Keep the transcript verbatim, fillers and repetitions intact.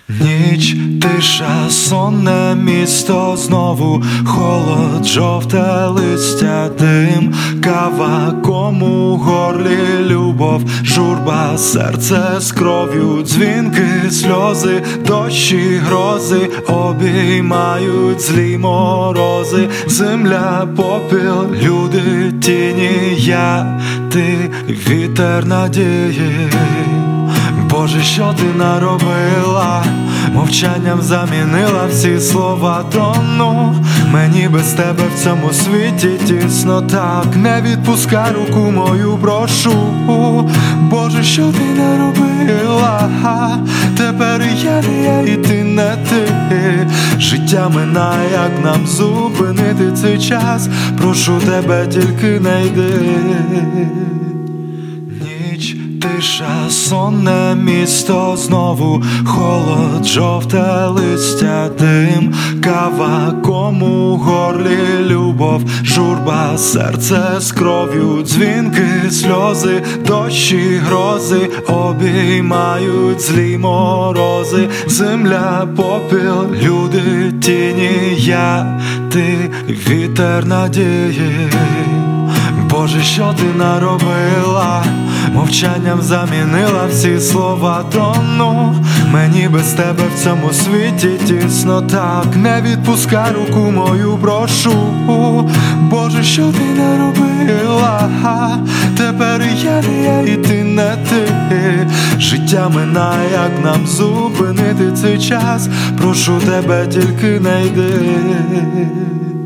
Ніч, тиша, сонне місто, знову холод, жовте листя, дим, кава, кому в горлі любов, журба, серце з кров'ю, дзвінки, сльози, дощі, грози, обіймають злі морози, земля, попіл, люди, тіні, я, ти, вітер надії. Боже, що ти наробила? Мовчанням замінила всі слова тону. Мені без тебе в цьому світі тісно, так не відпускай руку мою, прошу. Боже, що ти наробила? Тепер я не я і ти не ти. Життя минає, як нам зупинити цей час? Прошу тебе, тільки не йди. Ніч, тиша, сонне місто, знову холод, жовте листя, дим, кава, кому в горлі любов, журба, серце з кров'ю, дзвінки, сльози, дощі, грози, обіймають злі морози, земля, попіл, люди, тіні, я, ти, вітер надії. Боже, що ти наробила? Мовчанням замінила всі слова тону. Мені без тебе в цьому світі тісно, так не відпускай руку мою, прошу. Боже, що ти наробила? Тепер я не я і ти не ти. Життя минає, як нам зупинити цей час? Прошу тебе, тільки не йди.